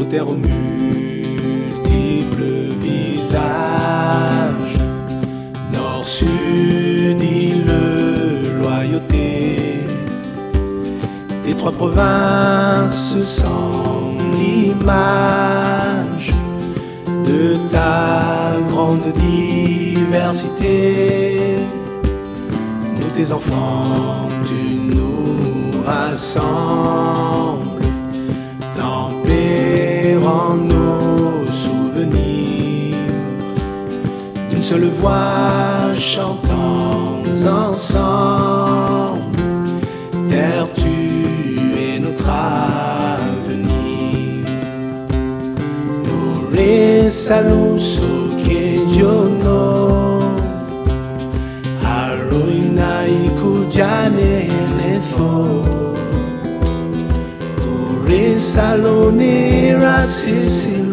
terre aux multiples visages, nord, sud, île, loyauté, tes trois provinces sont l'image de ta grande diversité. Nous tes enfants, tu nous rassembles, tempérant nos souvenirs, d'une seule voix chantons ensemble. Terre, tu es notre avenir. Nous saluso que yo no Aroina ikujane nefo Ure salonera sisi